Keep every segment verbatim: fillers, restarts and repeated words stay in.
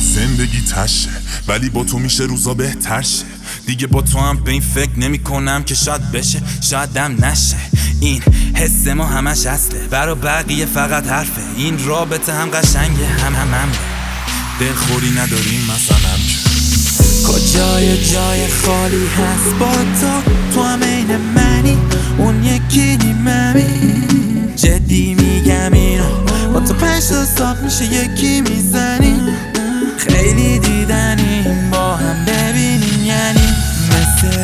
زندگی تشه ولی با تو میشه روزا بهتر شه. دیگه با تو هم به این فکر نمی کنم که شاید بشه شاید هم نشه. این حس ما همش اصله، برا بقیه فقط حرفه. این رابطه هم قشنگه هم هم هم دلخوری نداریم مثلا که کجای جای خالی هست با تو، تو هم این منی اون یکی نیممی. جدی میگم اینو با تو پنج تا صاف میشه یکی میزنی. خیلی دیدنیم با هم ببینیم یعنی مثل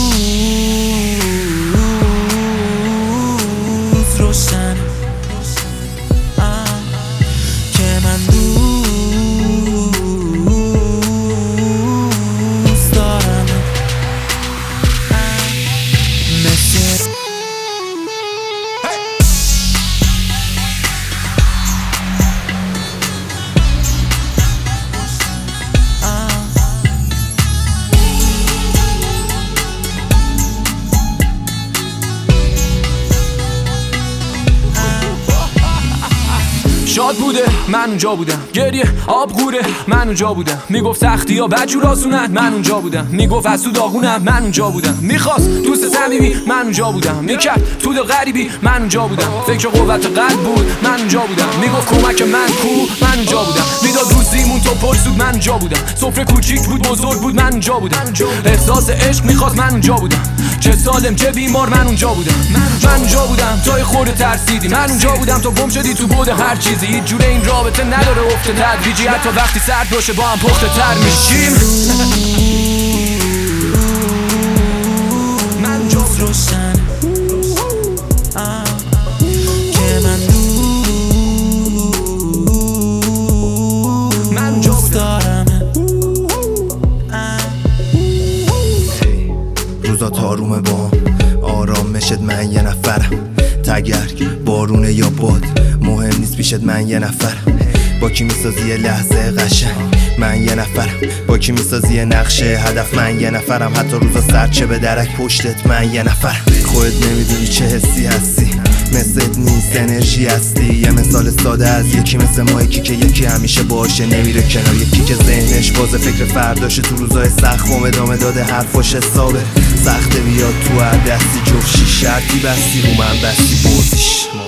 روز روشن که من دوست دارم مثل شاد بوده من اونجا بودم، گریه آب غوره من اونجا بودم. میگفت سختی ها بدجور آسونن من اونجا بودم. میگفت از تو داغونم من اونجا بودم. میخواست دوست صمیمی من اونجا بودم. میکرد تو دل غریبی من اونجا بودم. فکر قوت قلب بود من اونجا بودم. میگفت کمک من کو من اونجا بودم. میداد روزیمون تو پر سود من اونجا بودم. سفره کوچیک بود بزرگ بود من اونجا بودم. احساس عشق میخواست من اونجا بودم. چه سالم چه بیمار من اونجا بودم. من اونجا بودم تا خورده ترسیدی. من اونجا بودم تا گم شدی تو بود هر چیزی. هیچ جوره این رابطه نداره افت تدریجی. حتی وقتی سرد باشه با هم پخته تر میشیم. من جز روشن که من دوست دارم. روزا تارومه بام آرام مشد من یه نفرم. تگرگ بارونه یا باد مهم نیست پیشت من یه نفرم. با کی میسازی یه لحظه قشنگ من یه نفرم. با کی میسازی یه نقشه هدف من یه نفرم. حتی روزا سرچه به درک پشتت من یه نفرم. خودت نمیدونی چه حسی هستی، مثلت نیست انرژی هستی. یه مثال ساده از یکی مثل ما، یکی که یکی همیشه باشه نمیره کنار. یکی که ذهنش بازه فکر فرداشه تو روزای سخت و ادامه داده حرفاش حسابه. سخته بیاد تو هر دستی جفشی شرطی بستی رو من بستی بردیش.